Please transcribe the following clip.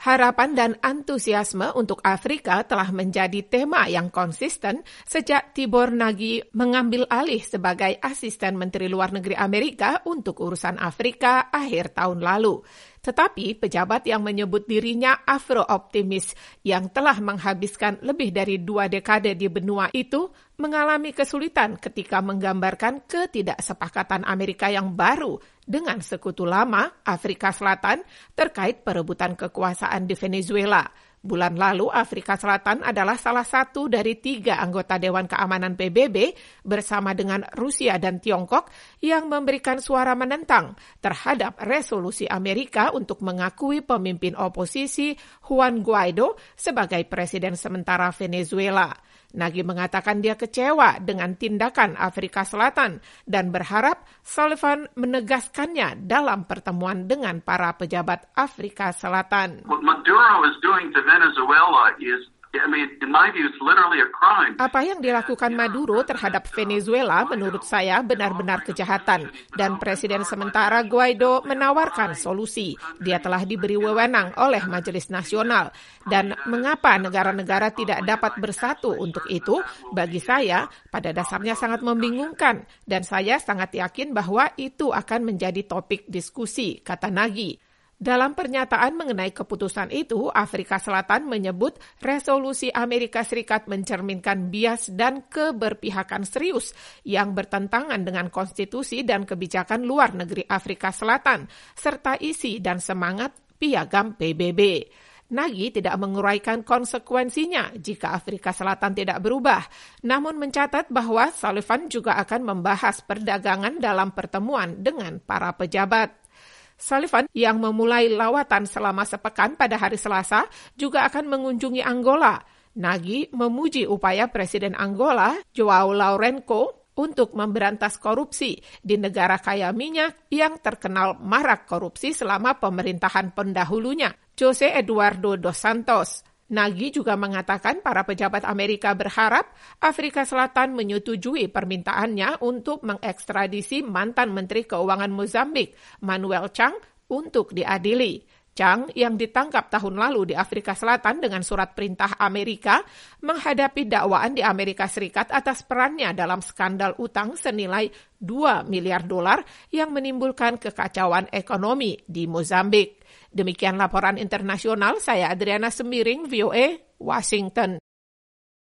Harapan dan antusiasme untuk Afrika telah menjadi tema yang konsisten sejak Tibor Nagy mengambil alih sebagai asisten Menteri Luar Negeri Amerika untuk urusan Afrika akhir tahun lalu. Tetapi pejabat yang menyebut dirinya Afro-optimis yang telah menghabiskan lebih dari 2 dekade di benua itu mengalami kesulitan ketika menggambarkan ketidaksepakatan Amerika yang baru dengan sekutu lama Afrika Selatan terkait perebutan kekuasaan di Venezuela. Bulan lalu, Afrika Selatan adalah salah satu dari 3 anggota Dewan Keamanan PBB bersama dengan Rusia dan Tiongkok yang memberikan suara menentang terhadap resolusi Amerika untuk mengakui pemimpin oposisi Juan Guaido sebagai presiden sementara Venezuela. Nagy mengatakan dia kecewa dengan tindakan Afrika Selatan dan berharap Sullivan menegaskannya dalam pertemuan dengan para pejabat Afrika Selatan. What Maduro is doing to Venezuela is, in my view, it's literally a crime. Apa yang dilakukan Maduro terhadap Venezuela menurut saya benar-benar kejahatan dan Presiden sementara Guaido menawarkan solusi. Dia telah diberi wewenang oleh Majelis Nasional dan mengapa negara-negara tidak dapat bersatu untuk itu bagi saya pada dasarnya sangat membingungkan dan saya sangat yakin bahwa itu akan menjadi topik diskusi, kata Nagy. Dalam pernyataan mengenai keputusan itu, Afrika Selatan menyebut resolusi Amerika Serikat mencerminkan bias dan keberpihakan serius yang bertentangan dengan konstitusi dan kebijakan luar negeri Afrika Selatan, serta isi dan semangat piagam PBB. Nagy tidak menguraikan konsekuensinya jika Afrika Selatan tidak berubah, namun mencatat bahwa Sullivan juga akan membahas perdagangan dalam pertemuan dengan para pejabat. Sullivan yang memulai lawatan selama sepekan pada hari Selasa juga akan mengunjungi Angola. Nagy memuji upaya Presiden Angola, João Lourenço, untuk memberantas korupsi di negara kaya minyak yang terkenal marak korupsi selama pemerintahan pendahulunya, José Eduardo dos Santos. Nagy juga mengatakan para pejabat Amerika berharap Afrika Selatan menyetujui permintaannya untuk mengekstradisi mantan Menteri Keuangan Mozambik, Manuel Chang, untuk diadili. Chang yang ditangkap tahun lalu di Afrika Selatan dengan surat perintah Amerika menghadapi dakwaan di Amerika Serikat atas perannya dalam skandal utang senilai $2 miliar yang menimbulkan kekacauan ekonomi di Mozambik. Demikian laporan internasional, saya Adriana Sembiring, VOA, Washington.